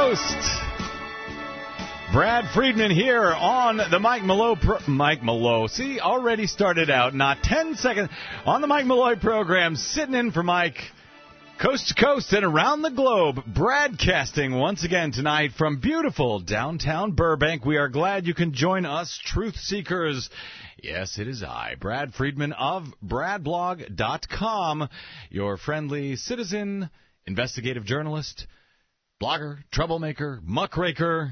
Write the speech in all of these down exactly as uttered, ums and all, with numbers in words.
Coast. Brad Friedman here on the Mike Malloy pro- Mike Malloy. See, already started out, not ten seconds, on the Mike Malloy program, sitting in for Mike, coast to coast and around the globe, broadcasting once again tonight from beautiful downtown Burbank. We are glad you can join us, truth seekers. Yes, it is I, Brad Friedman of brad blog dot com, your friendly citizen, investigative journalist, blogger, troublemaker, muckraker,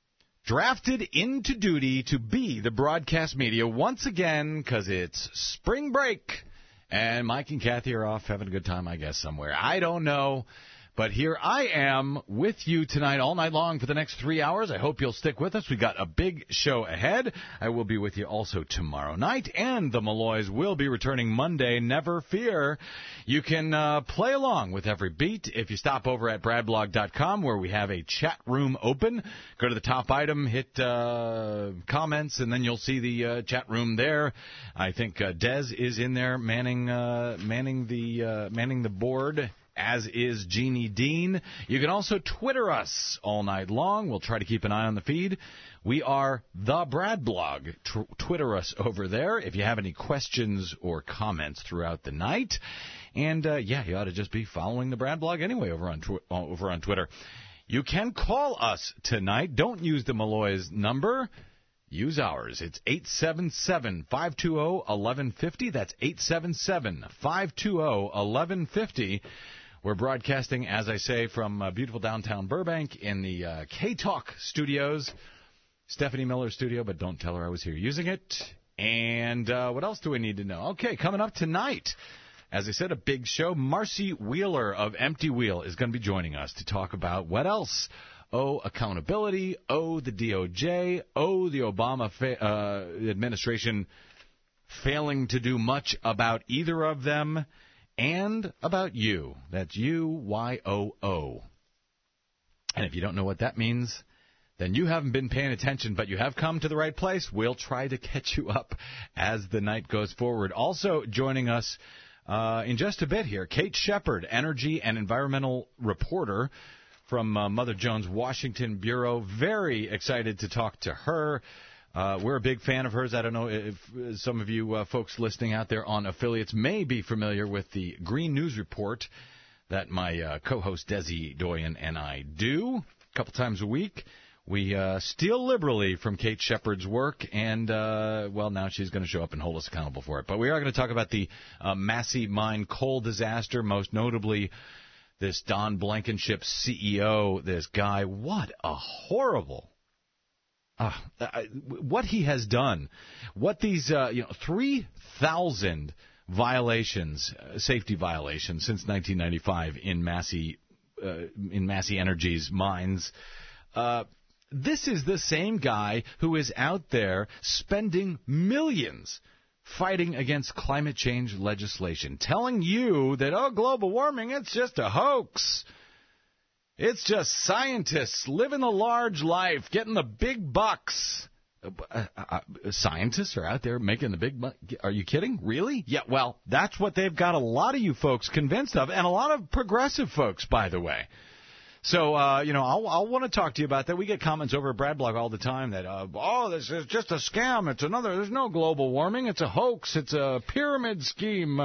drafted into duty to be the broadcast media once again because it's spring break and Mike and Kathy are off having a good time, I guess, somewhere. I don't know. But here I am with you tonight all night long for the next three hours. I hope you'll stick with us. We've got a big show ahead. I will be with you also tomorrow night, and the Malloys will be returning Monday. Never fear. You can uh, play along with every beat if you stop over at brad blog dot com, where we have a chat room open. Go to the top item, hit uh, comments, and then you'll see the uh, chat room there. I think uh, Dez is in there manning uh, manning the uh, manning the board, as is Jeannie Dean. You can also Twitter us all night long. We'll try to keep an eye on the feed. We are the Brad Blog. T- Twitter us over there if you have any questions or comments throughout the night. And, uh, yeah, you ought to just be following the Brad Blog anyway over on, tw- over on Twitter. You can call us tonight. Don't use the Malloy's number. Use ours. It's eight seven seven, five two zero, one one five zero. That's eight seven seven, five two zero, one one five zero. We're broadcasting, as I say, from uh, beautiful downtown Burbank in the uh, K-Talk studios, Stephanie Miller's studio, but don't tell her I was here using it. And uh, what else do we need to know? Okay, coming up tonight, as I said, a big show. Marcy Wheeler of Empty Wheel is going to be joining us to talk about what else? Oh, accountability. Oh, the D O J. Oh, the Obama fa- uh, administration failing to do much about either of them. And about you. That's U Y O O. And if you don't know what that means, then you haven't been paying attention, but you have come to the right place. We'll try to catch you up as the night goes forward. Also joining us uh, in just a bit here, Kate Shepard, energy and environmental reporter from uh, Mother Jones Washington Bureau. Very excited to talk to her. Uh, we're a big fan of hers. I don't know if some of you uh, folks listening out there on affiliates may be familiar with the Green News Report that my uh, co-host Desi Doyen and I do a couple times a week. We uh, steal liberally from Kate Shepard's work, and, uh, well, now she's going to show up and hold us accountable for it. But we are going to talk about the uh, Massey Mine coal disaster, most notably this Don Blankenship C E O, this guy. What a horrible... Uh, what he has done, what these, uh, you know, three thousand violations, uh, safety violations since nineteen ninety-five in Massey, uh, in Massey Energy's mines. Uh, this is the same guy who is out there spending millions fighting against climate change legislation, telling you that, oh, global warming, it's just a hoax. It's just scientists living the large life, getting the big bucks. Uh, uh, scientists are out there making the big bucks. Are you kidding? Really? Yeah, well, that's what they've got a lot of you folks convinced of, and a lot of progressive folks, by the way. So, uh, you know, I'll, I'll want to talk to you about that. We get comments over at Bradblog all the time that, uh, oh, this is just a scam. It's another, there's no global warming. It's a hoax. It's a pyramid scheme.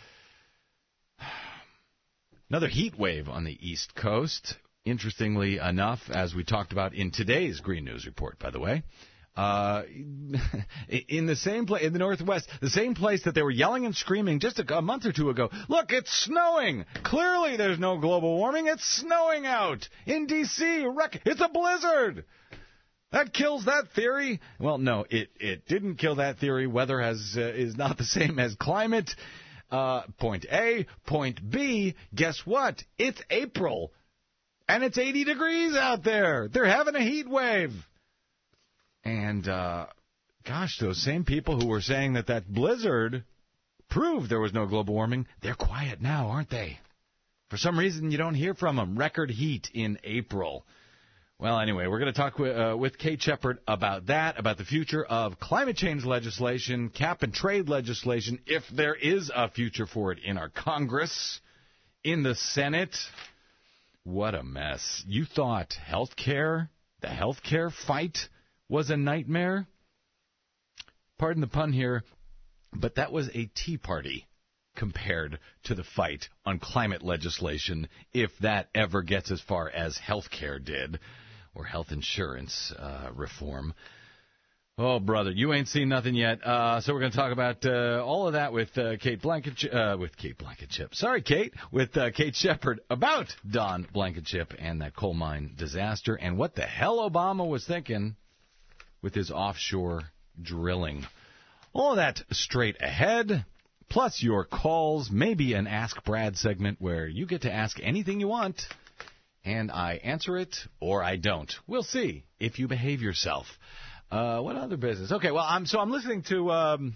Another heat wave on the East Coast. Interestingly enough, as we talked about in today's Green News Report, by the way, uh, in the same place, in the Northwest, the same place that they were yelling and screaming just a, a month or two ago, look, it's snowing. Clearly there's no global warming. It's snowing out in D C It's a blizzard. That kills that theory. Well, no, it, it didn't kill that theory. Weather has uh, is not the same as climate. Uh, point A. Point B, guess what? It's April. And it's eighty degrees out there. They're having a heat wave. And, uh, gosh, those same people who were saying that that blizzard proved there was no global warming, they're quiet now, aren't they? For some reason, you don't hear from them. Record heat in April. Well, anyway, we're going to talk with, uh, with Kate Shepard about that, about the future of climate change legislation, cap and trade legislation, if there is a future for it in our Congress, in the Senate. What a mess. You thought health care, the health care fight, was a nightmare? Pardon the pun here, but that was a tea party compared to the fight on climate legislation, if that ever gets as far as health care did, or health insurance uh, reform. Oh, brother, you ain't seen nothing yet. Uh, so we're going to talk about uh, all of that with uh, Kate Blankenship, uh, with Kate Blankenship. Sorry, Kate, with uh, Kate Shepard about Don Blankenship and that coal mine disaster and what the hell Obama was thinking with his offshore drilling. All of that straight ahead, plus your calls, maybe an Ask Brad segment where you get to ask anything you want, and I answer it or I don't. We'll see if you behave yourself. Uh, what other business? Okay, well, I'm so I'm listening to. Um,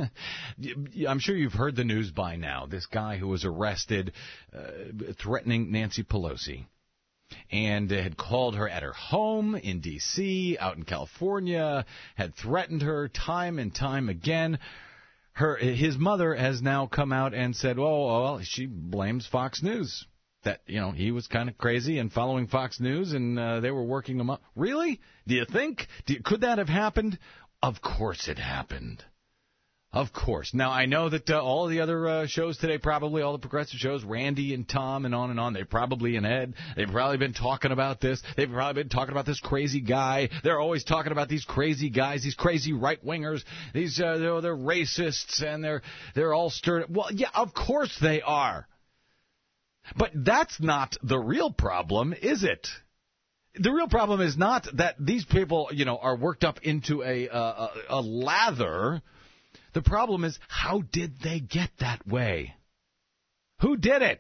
I'm sure you've heard the news by now. This guy who was arrested uh, threatening Nancy Pelosi, and uh, had called her at her home in D C, out in California, had threatened her time and time again. Her his mother has now come out and said, "Oh, well, she blames Fox News." That, you know, he was kind of crazy and following Fox News, and uh, they were working him up. Really? Do you think? Do you, could that have happened? Of course it happened. Of course. Now, I know that uh, all the other uh, shows today, probably all the progressive shows, Randy and Tom and on and on, they probably, and Ed, they've probably been talking about this. They've probably been talking about this crazy guy. They're always talking about these crazy guys, these crazy right-wingers. These, uh, they're, they're racists, and they're, they're all stirred. Well, yeah, of course they are. But that's not the real problem, is it? The real problem is not that these people, you know, are worked up into a, a, a lather. The problem is, how did they get that way? Who did it?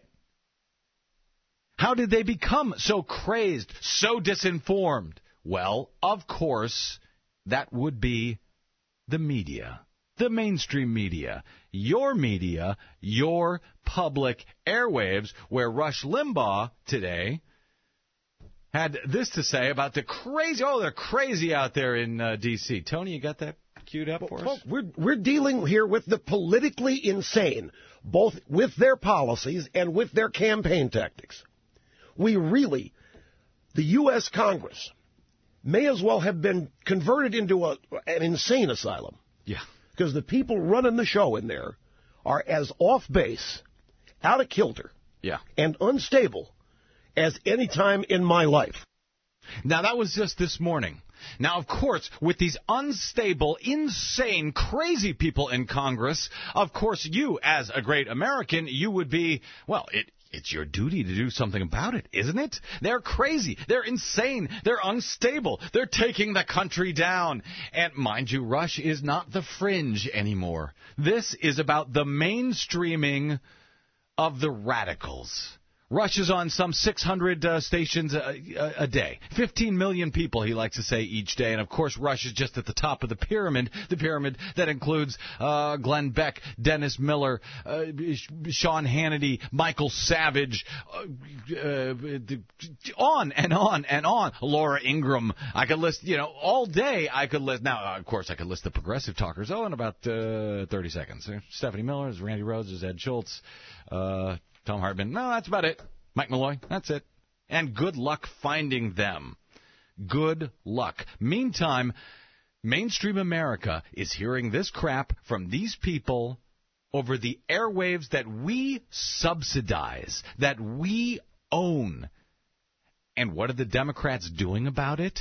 How did they become so crazed, so disinformed? Well, of course, that would be the media. The mainstream media, your media, your public airwaves, where Rush Limbaugh today had this to say about the crazy, oh, they're crazy out there in uh, D C Tony, you got that queued up for us? We're, we're dealing here with the politically insane, both with their policies and with their campaign tactics. We really, the U S Congress, may as well have been converted into a, an insane asylum. Yeah. Because the people running the show in there are as off base, out of kilter, yeah, and unstable as any time in my life. Now, that was just this morning. Now, of course, with these unstable, insane, crazy people in Congress, of course, you, as a great American, you would be, well, it It's your duty to do something about it, isn't it? They're crazy. They're insane. They're unstable. They're taking the country down. And mind you, Rush is not the fringe anymore. This is about the mainstreaming of the radicals. Rush is on some six hundred uh, stations a, a, a day. fifteen million people, he likes to say, each day. And, of course, Rush is just at the top of the pyramid, the pyramid that includes uh, Glenn Beck, Dennis Miller, uh, Sean Hannity, Michael Savage, uh, uh, on and on and on. Laura Ingraham. I could list, you know, all day I could list. Now, uh, of course, I could list the progressive talkers. Oh, in about uh, thirty seconds. Stephanie Miller, there's Randy Rhodes, there's Ed Schultz, uh... Tom Hartman. No, that's about it. Mike Malloy. That's it. And good luck finding them. Good luck. Meantime, mainstream America is hearing this crap from these people over the airwaves that we subsidize, that we own. And what are the Democrats doing about it?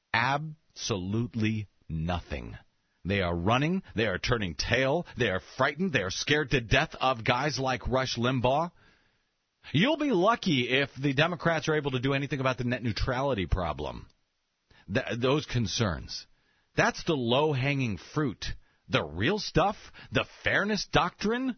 Absolutely nothing. They are running. They are turning tail. They are frightened. They are scared to death of guys like Rush Limbaugh. You'll be lucky if the Democrats are able to do anything about the net neutrality problem. Th- those concerns. That's the low-hanging fruit. The real stuff, the Fairness Doctrine,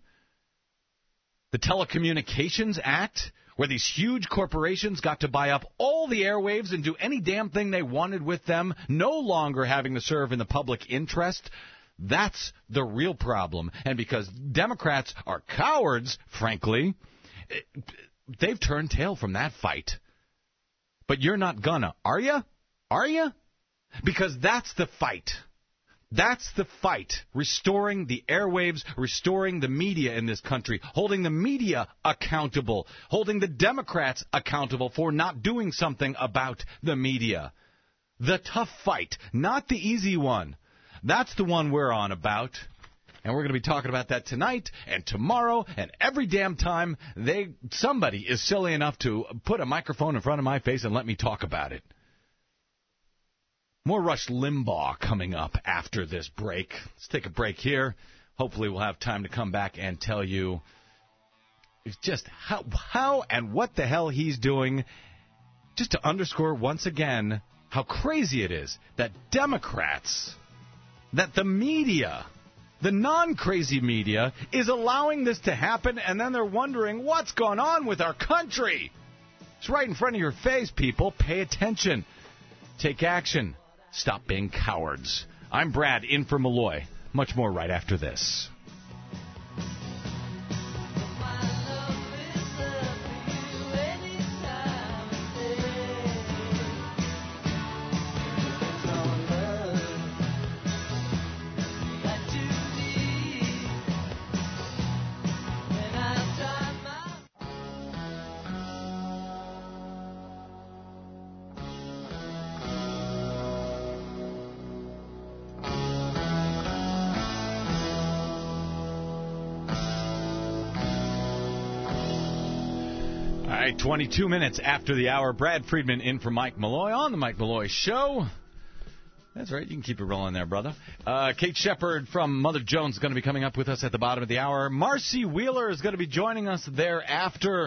the Telecommunications Act, where these huge corporations got to buy up all the airwaves and do any damn thing they wanted with them, no longer having to serve in the public interest. That's the real problem. And because Democrats are cowards, frankly, they've turned tail from that fight. But you're not gonna, are you? Are you? Because that's the fight. That's the fight. Restoring the airwaves, restoring the media in this country, holding the media accountable, holding the Democrats accountable for not doing something about the media. The tough fight, not the easy one. That's the one we're on about. And we're going to be talking about that tonight and tomorrow and every damn time they somebody is silly enough to put a microphone in front of my face and let me talk about it. More Rush Limbaugh coming up after this break. Let's take a break here. Hopefully we'll have time to come back and tell you just how, how and what the hell he's doing, just to underscore once again how crazy it is that Democrats, that the media, the non-crazy media, is allowing this to happen, and then they're wondering what's going on with our country. It's right in front of your face, people. Pay attention. Take action. Stop being cowards. I'm Brad, in for Malloy. Much more right after this. twenty-two minutes after the hour, Brad Friedman in for Mike Malloy on the Mike Malloy Show. That's right. You can keep it rolling there, brother. Uh, Kate Shepard from Mother Jones is going to be coming up with us at the bottom of the hour. Marcy Wheeler is going to be joining us thereafter.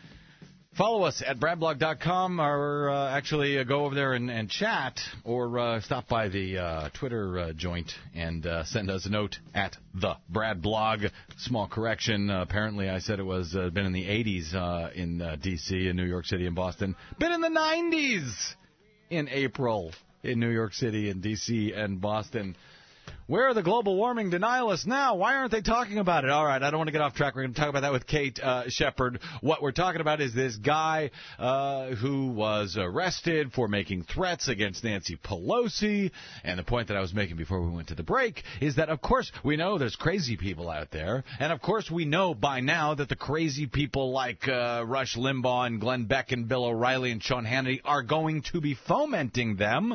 Follow us at brad blog dot com, or uh, actually uh, go over there and, and chat, or uh, stop by the uh, Twitter uh, joint and uh, send us a note at the Brad Blog. Small correction. Uh, apparently, I said it was uh, been in the eighties uh, in uh, D C, in New York City, and Boston. Been in the nineties in April in New York City, and D C, and Boston. Where are the global warming denialists now? Why aren't they talking about it? All right, I don't want to get off track. We're going to talk about that with Kate uh, Shepard. What we're talking about is this guy uh, who was arrested for making threats against Nancy Pelosi. And the point that I was making before we went to the break is that, of course, we know there's crazy people out there. And, of course, we know by now that the crazy people like uh, Rush Limbaugh and Glenn Beck and Bill O'Reilly and Sean Hannity are going to be fomenting them.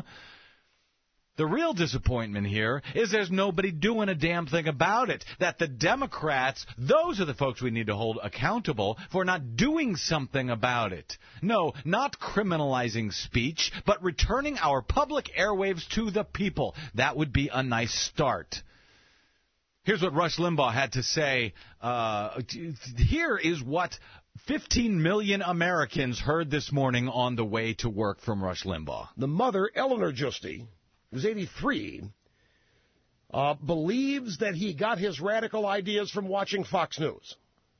The real disappointment here is there's nobody doing a damn thing about it. That the Democrats, those are the folks we need to hold accountable for not doing something about it. No, not criminalizing speech, but returning our public airwaves to the people. That would be a nice start. Here's what Rush Limbaugh had to say. Uh, here is what fifteen million Americans heard this morning on the way to work from Rush Limbaugh. The mother, Eleanor Justy, who's eighty-three, uh, believes that he got his radical ideas from watching Fox News.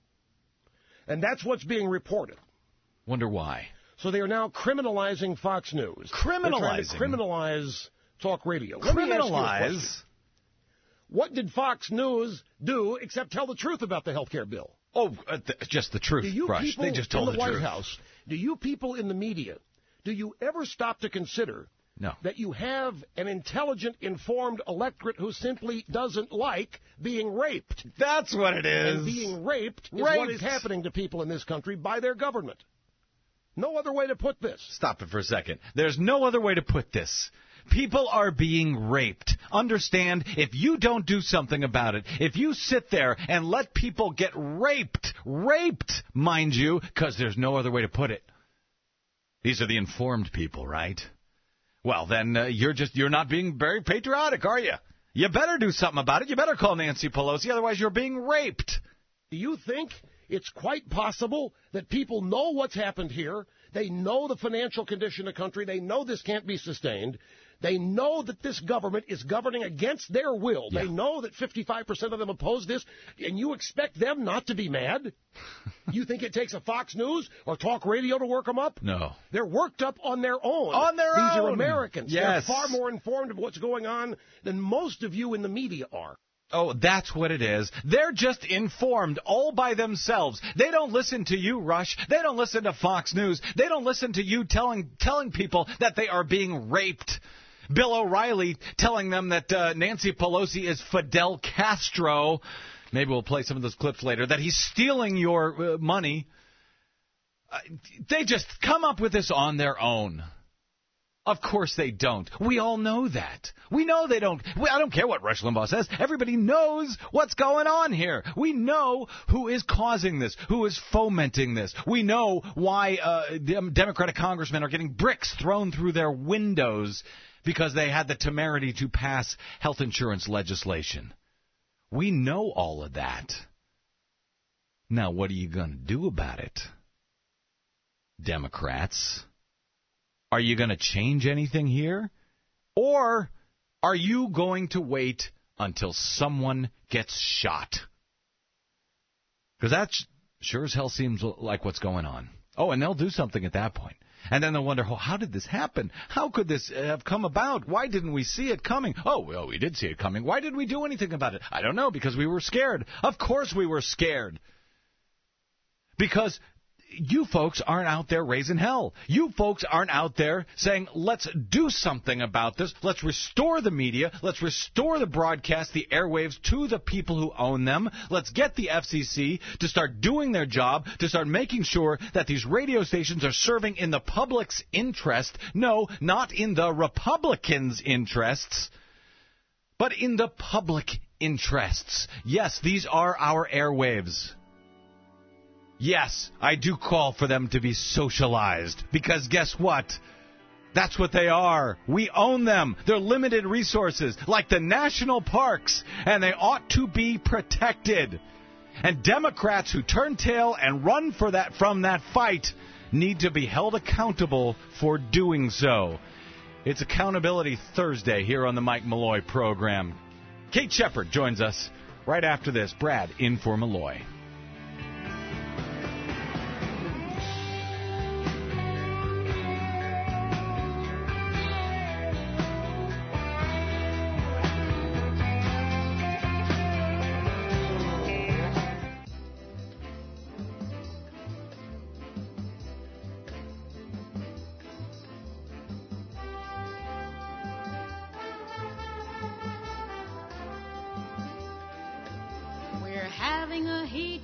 And that's what's being reported. Wonder why. So they are now criminalizing Fox News. Criminalizing? They're trying to criminalize talk radio. Criminalize? What did Fox News do except tell the truth about the health care bill? Oh, uh, th- just the truth, do you Rush. People they just told in the, the White truth. House, do you people in the media, do you ever stop to consider No. that you have an intelligent, informed electorate who simply doesn't like being raped? That's what it is. And being raped is Raped. what is happening to people in this country by their government. No other way to put this. Stop it for a second. There's no other way to put this. People are being raped. Understand, if you don't do something about it, if you sit there and let people get raped, raped, mind you, because there's no other way to put it. These are the informed people, right? Well, then uh, you're just you're not being very patriotic, are you? You better do something about it. You better call Nancy Pelosi, otherwise you're being raped. Do you think it's quite possible that people know what's happened here? They know the financial condition of the country. They know this can't be sustained. They know that this government is governing against their will. Yeah. They know that fifty-five percent of them oppose this, and you expect them not to be mad? You think it takes a Fox News or talk radio to work them up? No. They're worked up on their own. On their These own. are Americans. Yes. They're far more informed of what's going on than most of you in the media are. Oh, that's what it is. They're just informed all by themselves. They don't listen to you, Rush. They don't listen to Fox News. They don't listen to you telling telling people that they are being raped. Bill O'Reilly telling them that uh, Nancy Pelosi is Fidel Castro. Maybe we'll play some of those clips later. That he's stealing your uh, money. Uh, they just come up with this on their own. Of course they don't. We all know that. We know they don't. We, I don't care what Rush Limbaugh says. Everybody knows what's going on here. We know who is causing this, who is fomenting this. We know why uh, Democratic congressmen are getting bricks thrown through their windows because they had the temerity to pass health insurance legislation. We know all of that. Now, what are you going to do about it, Democrats? Are you going to change anything here? Or are you going to wait until someone gets shot? Because that sure as hell seems like what's going on. Oh, and they'll do something at that point. And then they'll wonder, oh, how did this happen? How could this have come about? Why didn't we see it coming? Oh, well, we did see it coming. Why did we do anything about it? I don't know, because we were scared. Of course we were scared. Because you folks aren't out there raising hell. You folks aren't out there saying, let's do something about this. Let's restore the media. Let's restore the broadcast, the airwaves to the people who own them. Let's get the F C C to start doing their job, to start making sure that these radio stations are serving in the public's interest. No, not in the Republicans' interests, but in the public interests. Yes, these are our airwaves. Yes, I do call for them to be socialized, because guess what? That's what they are. We own them. They're limited resources, like the national parks, and they ought to be protected. And Democrats who turn tail and run for that from that fight need to be held accountable for doing so. It's Accountability Thursday here on the Mike Malloy program. Kate Shepard joins us right after this. Brad in for Malloy. Having a heat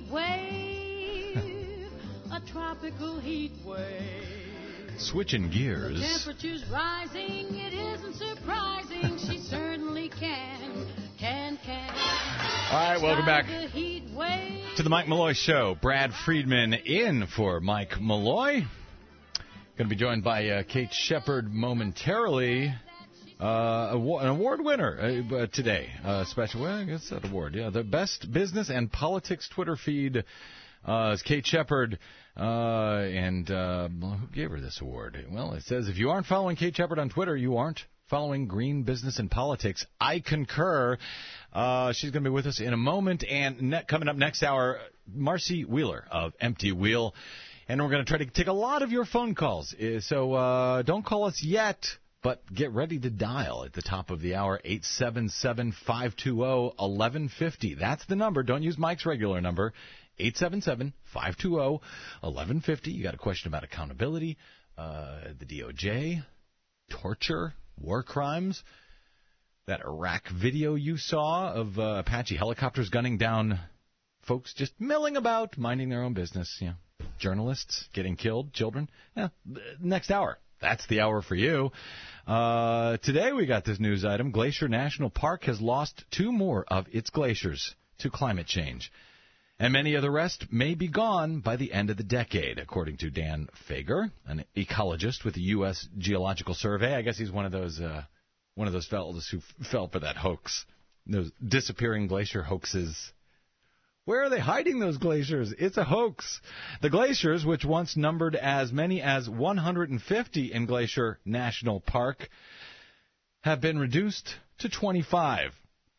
wave, a tropical heat wave. Switching gears. The temperature's rising, it isn't surprising. She certainly can, can, can. All right, welcome back the heat wave. to the Mike Malloy Show. Brad Friedman in for Mike Malloy. Going to be joined by uh, Kate Shepard momentarily. Uh, an award winner uh, today, uh, special. Well, I guess that award, yeah, the best business and politics Twitter feed uh, is Kate Shepard, uh, and uh, who gave her this award? Well, it says if you aren't following Kate Shepard on Twitter, you aren't following green business and politics. I concur. Uh, she's going to be with us in a moment, and ne- coming up next hour, Marcy Wheeler of Empty Wheel, and we're going to try to take a lot of your phone calls. So uh, don't call us yet. But get ready to dial at the top of the hour, eight seven seven, five two zero, one one five zero. That's the number. Don't use Mike's regular number, eight seven seven, five two zero, one one five zero. You got a question about accountability, uh, the D O J, torture, war crimes, that Iraq video you saw of uh, Apache helicopters gunning down folks just milling about, minding their own business, you know, journalists getting killed, children. Yeah, next hour. That's the hour for you. Uh, today we got this news item. Glacier National Park has lost two more of its glaciers to climate change. And many of the rest may be gone by the end of the decade, according to Dan Fager, an ecologist with the U S Geological Survey. I guess he's one of those uh, one of those fellows who f- fell for that hoax, those disappearing glacier hoaxes. Where are they hiding those glaciers? It's a hoax. The glaciers, which once numbered as many as one hundred fifty in Glacier National Park, have been reduced to twenty-five.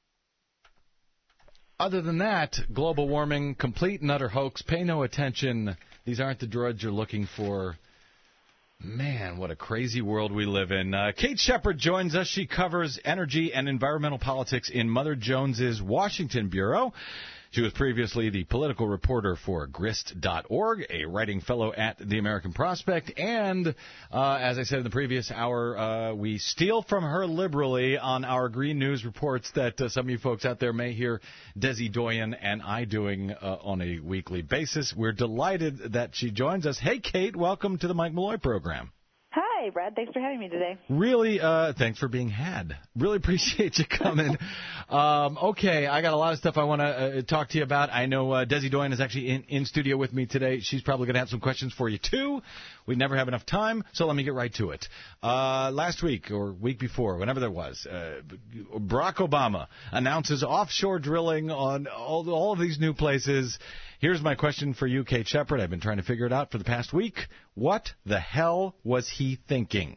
Other than that, global warming, complete and utter hoax. Pay no attention. These aren't the droids you're looking for. Man, what a crazy world we live in. Uh, Kate Shepard joins us. She covers energy and environmental politics in Mother Jones's Washington Bureau. She was previously the political reporter for grist dot org, a writing fellow at the American Prospect, and uh, as I said in the previous hour, uh, we steal from her liberally on our Green News reports that uh, some of you folks out there may hear Desi Doyen and I doing uh, on a weekly basis. We're delighted that she joins us. Hey, Kate, welcome to the Mike Malloy program. Hi, Brad. Thanks for having me today. Really, uh, thanks for being had. Really appreciate you coming. um, okay, I got a lot of stuff I want to uh, talk to you about. I know uh, Desi Doyen is actually in, in studio with me today. She's probably going to have some questions for you, too. We never have enough time, so let me get right to it. Uh, last week or week before, whenever there was, uh, Barack Obama announces offshore drilling on all, all of these new places. Here's my question for you, Kate Shepard. I've been trying to figure it out for the past week. What the hell was he thinking?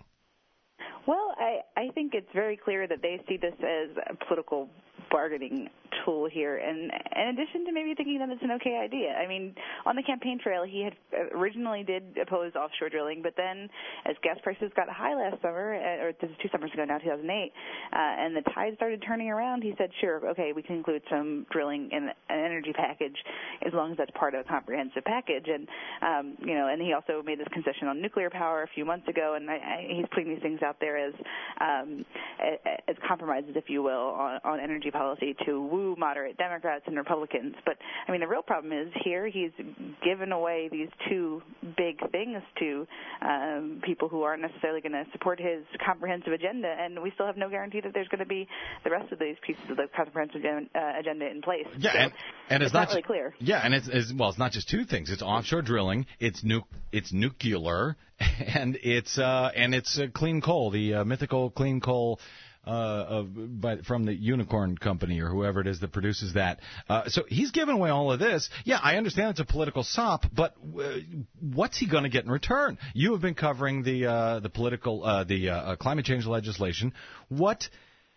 Well, I, I think it's very clear that they see this as a political bargaining tool here, and in addition to maybe thinking that it's an okay idea. I mean, on the campaign trail, he had originally did oppose offshore drilling, but then as gas prices got high last summer, or this is two summers ago now, two thousand eight, uh, and the tide started turning around, he said, sure, okay, we can include some drilling in an energy package as long as that's part of a comprehensive package. And, um, you know, and he also made this concession on nuclear power a few months ago, and I, I, he's putting these things out there as, um, as compromises, if you will, on, on energy policy to woo moderate Democrats and Republicans. But, I mean, the real problem is here he's given away these two big things to um, people who aren't necessarily going to support his comprehensive agenda, and we still have no guarantee that there's going to be the rest of these pieces of the comprehensive uh, agenda in place. Yeah, so and, and it's, it's not, not really clear. Yeah, and it's, it's well, it's not just two things. It's offshore drilling, it's nu- it's nuclear, and it's uh, and it's uh, clean coal, the uh, mythical clean coal. Uh, of, by, from the Unicorn Company or whoever it is that produces that. Uh, so he's given away all of this. Yeah, I understand it's a political sop, but uh, what's he going to get in return? You have been covering the uh, the political, uh, the uh, climate change legislation. What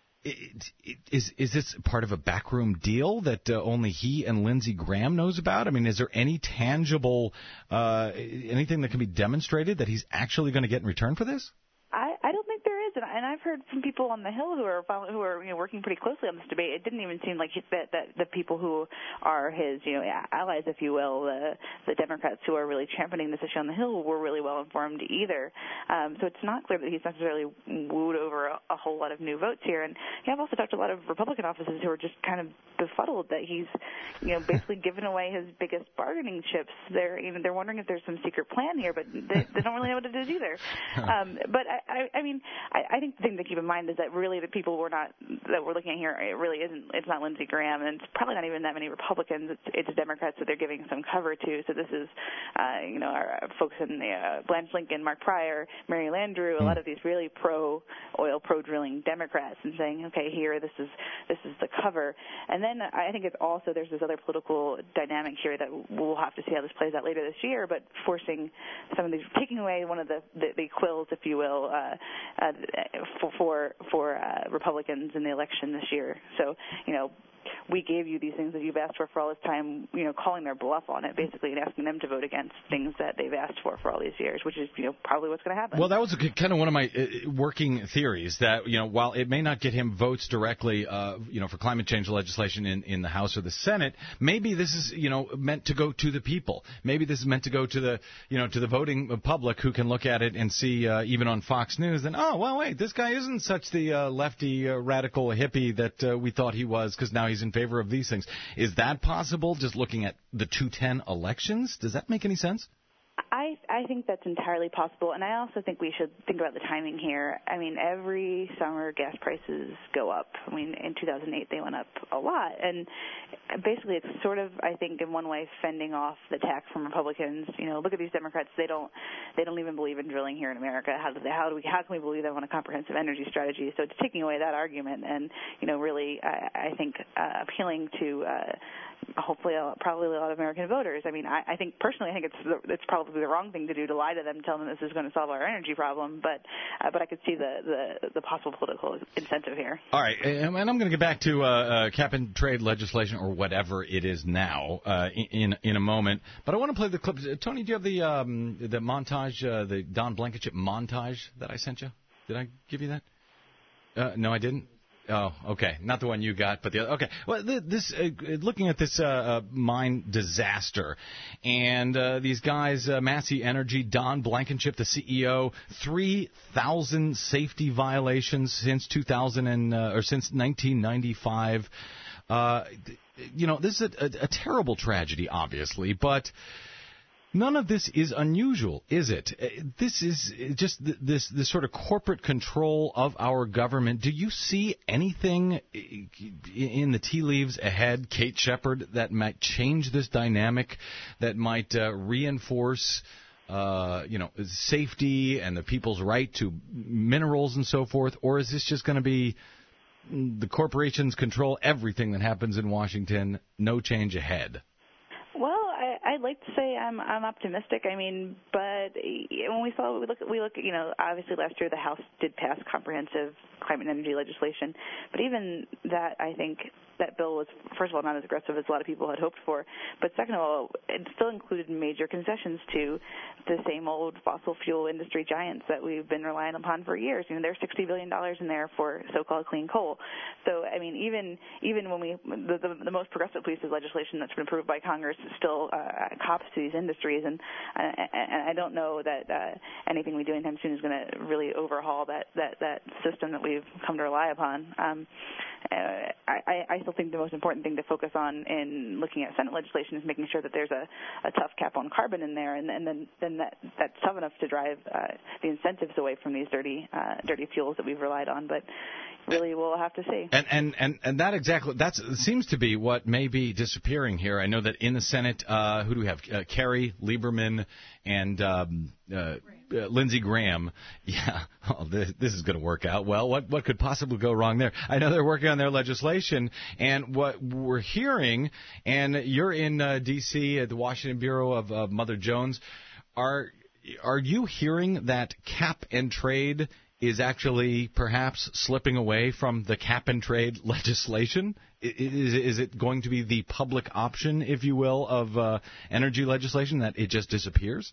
it, it, is is this part of a backroom deal that uh, only he and Lindsey Graham knows about? I mean, is there any tangible, uh, anything that can be demonstrated that he's actually going to get in return for this? I, I don't think there is, and, and I've heard from people on the Hill who are who are you know, working pretty closely on this debate. It didn't even seem like that, that the people who are his you know allies, if you will, the the Democrats who are really championing this issue on the Hill, were really well informed either. Um, so it's not clear that he's necessarily wooed over a, a whole lot of new votes here. And yeah, I've also talked to a lot of Republican offices who are just kind of befuddled that he's you know basically given away his biggest bargaining chips. They're even they're wondering if there's some secret plan here, but they, they don't really know what it is either. Um, but I, I, I mean, I, I think the thing to keep in mind is that really the people we're not that we're looking at here, it really isn't. It's not Lindsey Graham, and it's probably not even that many Republicans. It's, it's Democrats that they're giving some cover to. So this is, uh, you know, our folks in the uh, Blanche Lincoln, Mark Pryor, Mary Landrieu, a lot of these really pro-oil, pro-drilling Democrats, and saying, okay, here, this is this is the cover. And then I think it's also there's this other political dynamic here that we'll have to see how this plays out later this year, but forcing some of these, taking away one of the the, the quills, if you will. Uh, Uh, for for, for uh, Republicans in the election this year. So, you know, we gave you these things that you've asked for for all this time, you know, calling their bluff on it, basically, and asking them to vote against things that they've asked for for all these years, which is, you know, probably what's going to happen. Well, that was kind of one of my uh, working theories that, you know, while it may not get him votes directly, uh, you know, for climate change legislation in, in the House or the Senate, maybe this is, you know, meant to go to the people. Maybe this is meant to go to the, you know, to the voting public who can look at it and see, uh, even on Fox News, and, oh, well, wait, this guy isn't such the uh, lefty, uh, radical hippie that uh, we thought he was, because now he's in favor of these things. Is that possible, just looking at the two ten elections? Does that make any sense? I, I think that's entirely possible, and I also think we should think about the timing here. I mean, every summer gas prices go up. I mean, in two thousand eight they went up a lot, and basically it's sort of, I think, in one way fending off the attack from Republicans. You know, look at these Democrats; they don't they don't even believe in drilling here in America. How do they, how do we how can we believe they want a comprehensive energy strategy? So it's taking away that argument, and you know, really, I, I think uh, appealing to. Uh, hopefully uh, probably a lot of American voters. I mean, I, I think personally I think it's it's probably the wrong thing to do to lie to them, tell them this is going to solve our energy problem, but uh, but I could see the, the, the possible political incentive here. All right, and I'm going to get back to uh, uh, cap and trade legislation or whatever it is now uh, in in a moment, but I want to play the clip. Tony, do you have the um, the montage, uh, the Don Blankenship montage that I sent you? Did I give you that? Uh, no, I didn't. Oh, okay. Not the one you got, but the other. Okay. Well, th- this uh, looking at this uh, uh, mine disaster, and uh, these guys, uh, Massey Energy, Don Blankenship, the C E O, three thousand safety violations since two thousand and uh, or since nineteen ninety-five. Uh, you know, this is a, a, a terrible tragedy, obviously, but. None of this is unusual, is it? This is just this this sort of corporate control of our government. Do you see anything in the tea leaves ahead, Kate Shepard, that might change this dynamic, that might uh, reinforce, uh, you know, safety and the people's right to minerals and so forth? Or is this just going to be the corporations control everything that happens in Washington, no change ahead? Well, I, I'd like to say I'm I'm optimistic. I mean, but when we saw we look at, we look at, you know, obviously last year the House did pass comprehensive climate and energy legislation, but even that, I think that bill was, first of all, not as aggressive as a lot of people had hoped for, but second of all, it still included major concessions to the same old fossil fuel industry giants that we've been relying upon for years. You know, there's sixty billion dollars in there for so-called clean coal. So, I mean, even even when we the, the, the most progressive piece of legislation that's been approved by Congress still uh, cops to these industries, and, and I don't know that uh, anything we do anytime soon is going to really overhaul that, that, that system that we've come to rely upon. Um, uh, I, I still think the most important thing to focus on in looking at Senate legislation is making sure that there's a, a tough cap on carbon in there, and, and then, then that, that's tough enough to drive uh, the incentives away from these dirty uh, dirty fuels that we've relied on. But really, we'll have to see. And and and, and that exactly that seems to be what may be disappearing here. I know that in the Senate, uh, who do we have? Uh, Kerry, Lieberman, and um, uh, Uh, Lindsey Graham. Yeah, oh, this, this is going to work out well. What what could possibly go wrong there? I know they're working on their legislation, and what we're hearing, and you're in uh, D C at the Washington Bureau of uh, Mother Jones. Are are you hearing that cap and trade is actually perhaps slipping away from the cap and trade legislation? Is, is it going to be the public option, if you will, of uh, energy legislation, that it just disappears?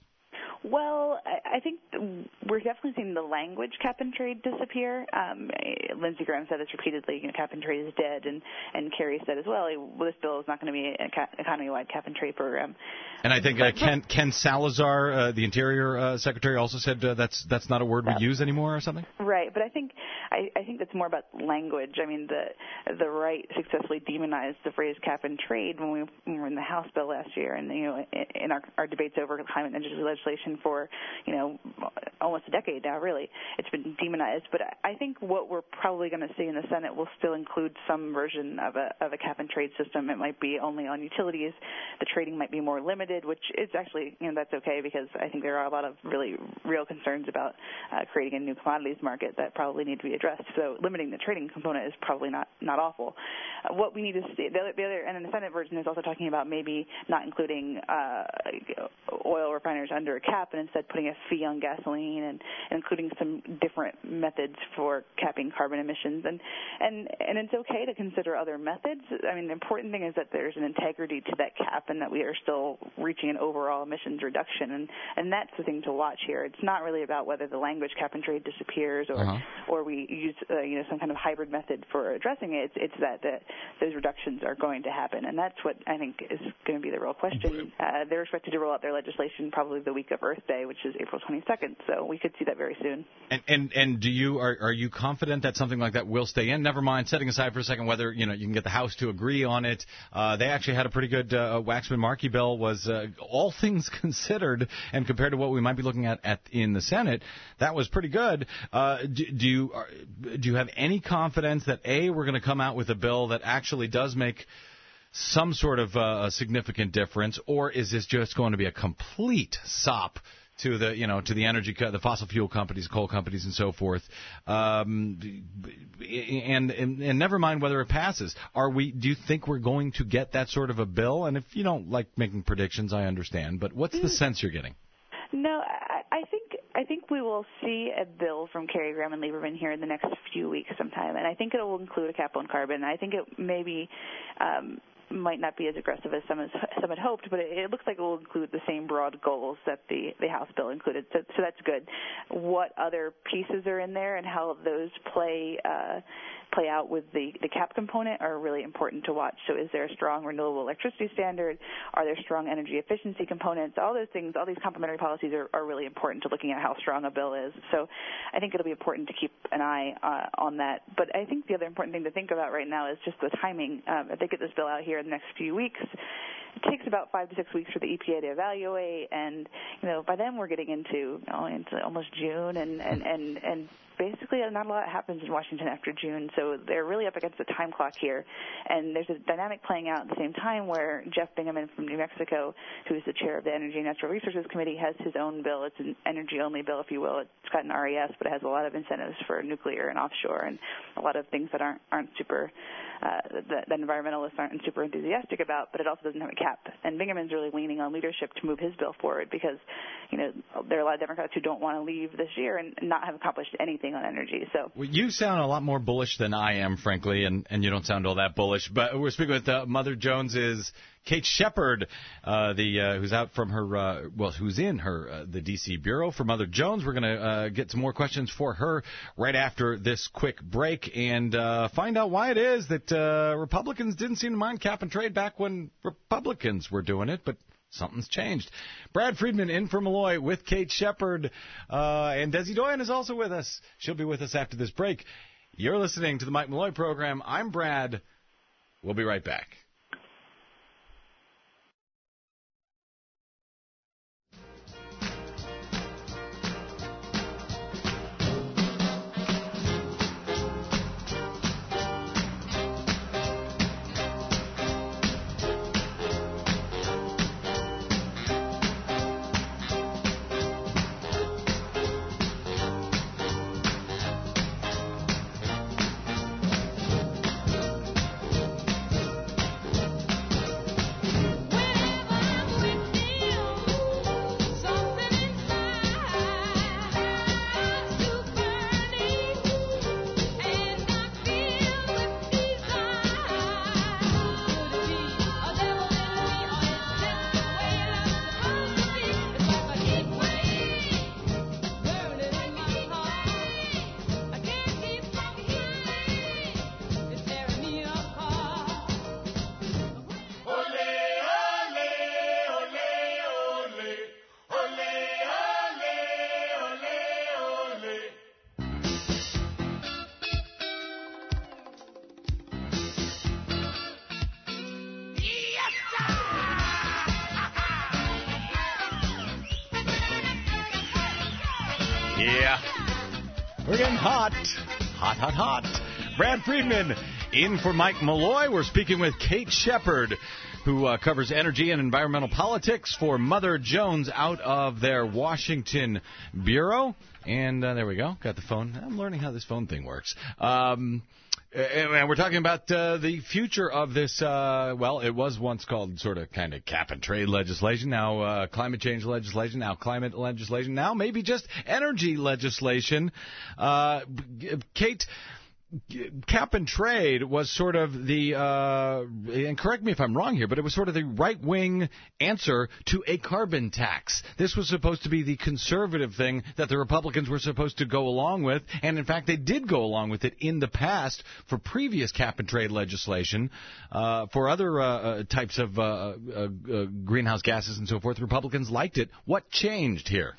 Well, I think we're definitely seeing the language cap and trade disappear. Um, Lindsey Graham said this repeatedly, you know, cap and trade is dead, and, and Kerry said as well, this bill is not going to be an economy-wide cap and trade program. And I think uh, Ken, Ken Salazar, uh, the Interior uh, Secretary, also said uh, that's that's not a word we use anymore or something? Right, but I think I, I think that's more about language. I mean, the the right successfully demonized the phrase cap and trade when we, when we were in the House bill last year, and, you know, in, in our, our debates over climate and energy legislation for, you know, almost a decade now, really. It's been demonized. But I think what we're probably going to see in the Senate will still include some version of a of a cap and trade system. It might be only on utilities. The trading might be more limited, which is actually, you know, that's okay, because I think there are a lot of really real concerns about uh, creating a new commodities market that probably need to be addressed. So limiting the trading component is probably not, not awful. Uh, what we need to see, the other, the other, and then the Senate version is also talking about maybe not including uh, oil refiners under a cap, and instead putting a fee on gasoline, and, and including some different methods for capping carbon emissions. And, and and it's okay to consider other methods. I mean, the important thing is that there's an integrity to that cap, and that we are still reaching an overall emissions reduction. And, and that's the thing to watch here. It's not really about whether the language cap and trade disappears, or uh-huh. or we use uh, you know some kind of hybrid method for addressing it. It's, it's that the, those reductions are going to happen, and that's what I think is going to be the real question. Uh, they're expected to roll out their legislation probably the week of Earth Day, which is April twenty-second. So we could see that very soon. And and, and do you are are you confident that something like that will stay in? Never mind, setting aside for a second whether you know you can get the House to agree on it. Uh, they actually had a pretty good uh, Waxman-Markey bill. Was uh, all things considered, and compared to what we might be looking at, at in the Senate, that was pretty good. Uh, do, do you are, do you have any confidence that A, we're going to come out with a bill that actually does make some sort of uh, a significant difference, or is this just going to be a complete sop to the, you know, to the energy, the fossil fuel companies, coal companies, and so forth, um, and, and and never mind whether it passes. Are we? Do you think we're going to get that sort of a bill? And if you don't like making predictions, I understand. But what's the sense you're getting? No, I, I think I think we will see a bill from Kerry, Graham, and Lieberman here in the next few weeks sometime, and I think it will include a cap on carbon. I think it maybe um, might not be as aggressive as some, as some had hoped, but it, it looks like it will include the same broad goals that the, the House bill included, so, so that's good. What other pieces are in there and how those play uh, play out with the, the cap component are really important to watch. So is there a strong renewable electricity standard? Are there strong energy efficiency components? All those things, all these complementary policies are, are really important to looking at how strong a bill is. So I think it'll be important to keep an eye uh, on that. But I think the other important thing to think about right now is just the timing. Um, if they get this bill out here in the next few weeks, it takes about five to six weeks for the E P A to evaluate, and you know by then we're getting into, you know, into almost June, and, and, and, and basically not a lot happens in Washington after June, so they're really up against the time clock here. And there's a dynamic playing out at the same time where Jeff Bingaman from New Mexico, who's the chair of the Energy and Natural Resources Committee, has his own bill. It's an energy-only bill, if you will. It's got an R E S, but it has a lot of incentives for nuclear and offshore and a lot of things that aren't aren't super uh, that, that environmentalists aren't super enthusiastic about, but it also doesn't have a cap. And Bingaman's really leaning on leadership to move his bill forward because, you know, there are a lot of Democrats who don't want to leave this year and not have accomplished anything on energy. So well, you sound a lot more bullish than I am, frankly, and, and you don't sound all that bullish. But we're speaking with uh, Mother Jones's Kate Shepard, uh, the uh, who's out from her, uh, well, who's in her uh, the D C bureau for Mother Jones. We're going to uh, get some more questions for her right after this quick break and uh, find out why it is that uh, Republicans didn't seem to mind cap and trade back when Republicans were doing it, but something's changed. Brad Friedman in for Malloy with Kate Shepard, uh, and Desi Doyen is also with us. She'll be with us after this break. You're listening to the Mike Malloy program. I'm Brad. We'll be right back. Yeah, we're getting hot, hot, hot, hot. Brad Friedman in for Mike Malloy. We're speaking with Kate Shepard, who uh, covers energy and environmental politics for Mother Jones out of their Washington bureau. And uh, there we go. Got the phone. I'm learning how this phone thing works. Um, and we're talking about uh, the future of this, uh, well, it was once called sort of kind of cap and trade legislation, now uh, climate change legislation, now climate legislation, now maybe just energy legislation. Uh, Kate, cap and trade was sort of the, uh, and correct me if I'm wrong here, but it was sort of the right-wing answer to a carbon tax. This was supposed to be the conservative thing that the Republicans were supposed to go along with, and in fact they did go along with it in the past for previous cap and trade legislation. Uh, for other uh, types of uh, uh, uh, greenhouse gases and so forth, Republicans liked it. What changed here?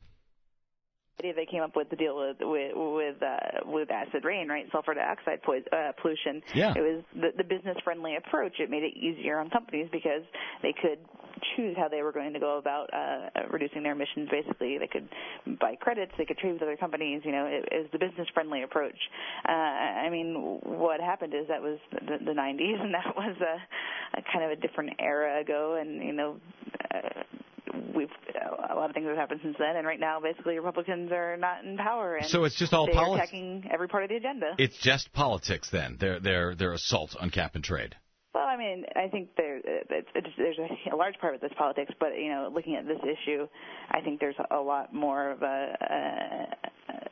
They came up with the deal with with with, uh, with acid rain, right? Sulfur dioxide po- uh, pollution. Yeah. It was the, the business-friendly approach. It made it easier on companies because they could choose how they were going to go about uh, reducing their emissions. Basically, they could buy credits. They could trade with other companies. You know, it, it was the business-friendly approach. Uh, I mean, what happened is that was the, the nineties, and that was a, a kind of a different era ago, and you know. Uh, We've a lot of things have happened since then, and right now, basically, Republicans are not in power, and so it's just all they're politics. Attacking every part of the agenda. It's just politics, then. Their their their assault on cap and trade. Well, I mean, I think there it's, it's, there's a, a large part of this politics, but you know, looking at this issue, I think there's a lot more of a, a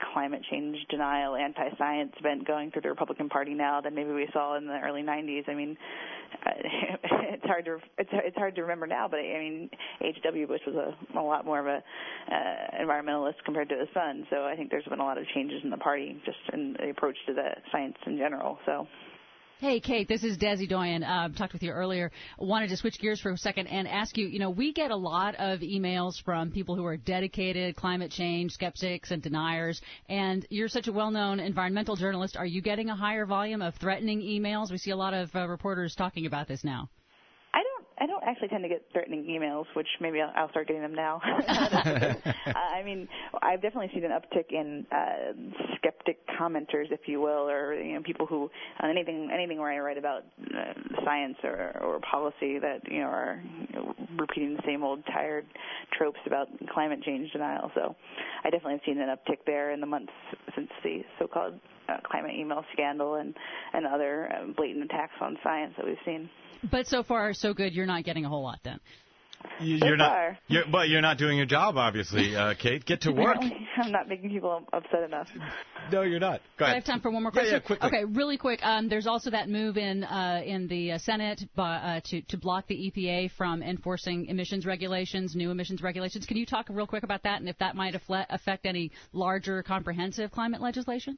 climate change denial, anti-science bent going through the Republican Party now than maybe we saw in the early nineties. I mean, uh, it's hard to it's it's hard to remember now, but I mean, H W Bush was a, a lot more of a uh, environmentalist compared to his son. So I think there's been a lot of changes in the party, just in the approach to the science in general. So. Hey, Kate, this is Desi Doyen. Uh, talked with you earlier. Wanted to switch gears for a second and ask you, you know, we get a lot of emails from people who are dedicated climate change skeptics and deniers, and you're such a well-known environmental journalist. Are you getting a higher volume of threatening emails? We see a lot of uh, reporters talking about this now. I don't. I don't actually tend to get threatening emails, which maybe I'll, I'll start getting them now. uh, I mean, I've definitely seen an uptick in uh, skeptic commenters, if you will, or you know, people who on anything anything where I write about uh, science or, or policy that you know are you know, repeating the same old tired tropes about climate change denial. So I definitely have seen an uptick there in the months since the so-called uh, climate email scandal and and other uh, blatant attacks on science that we've seen. But so far, so good. You're not getting a whole lot then. You're not, you're, but you're not doing your job, obviously, uh, Kate. Get to work. I'm not making people upset enough. No, you're not. Go ahead. I have time for one more question. Yeah, yeah, quickly. Okay, really quick. Um, there's also that move in uh, in the uh, Senate uh, to to block the E P A from enforcing emissions regulations, new emissions regulations. Can you talk real quick about that and if that might affect any larger, comprehensive climate legislation?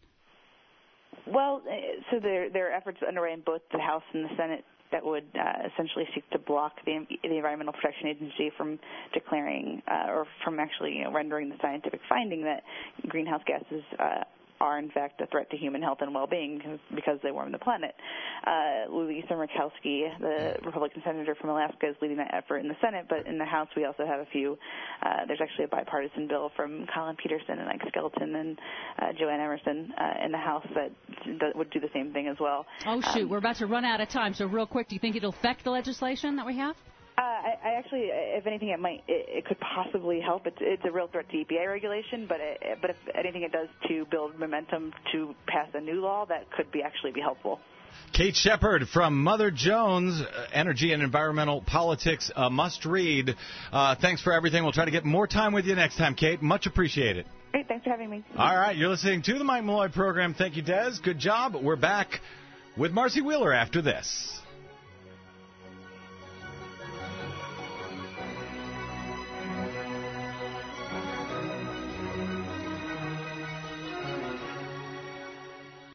Well, so there there are efforts underway in both the House and the Senate that would uh, essentially seek to block the, the Environmental Protection Agency from declaring uh, or from actually you know, rendering the scientific finding that greenhouse gases uh, are, in fact, a threat to human health and well-being because they warm the planet. Uh, Lisa Murkowski, the Republican senator from Alaska, is leading that effort in the Senate, but in the House we also have a few. Uh, there's actually a bipartisan bill from Colin Peterson and Ike Skelton and uh, Joanne Emerson uh, in the House that, that would do the same thing as well. Oh, shoot. Um, We're about to run out of time, so real quick, do you think it'll affect the legislation that we have? Uh, I, I actually, if anything, it might, it, it could possibly help. It's, it's a real threat to E P A regulation, but it, but if anything, it does to build momentum to pass a new law that could be actually be helpful. Kate Shepard from Mother Jones, uh, Energy and Environmental Politics, uh, must read. Uh, thanks for everything. We'll try to get more time with you next time, Kate. Much appreciated. Great, thanks for having me. All right, you're listening to the Mike Malloy program. Thank you, Des. Good job. We're back with Marcy Wheeler after this.